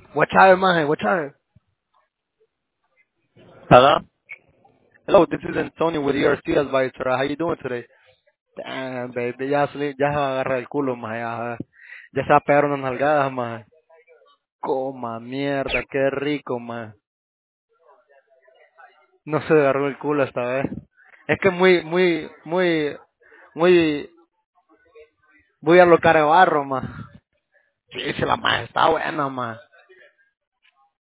What time, man? What time? Hello? Hello, this is Antonio with ERC Advisor. How you doing today? Damn, baby, ya se va a agarrar el culo, más. Ya se va a pegar unas nalgadas, más. Coma, mierda, qué rico, más. No se agarró el culo esta vez. Es que muy, voy a lo carebarro, más. Sí, se la más está buena, más.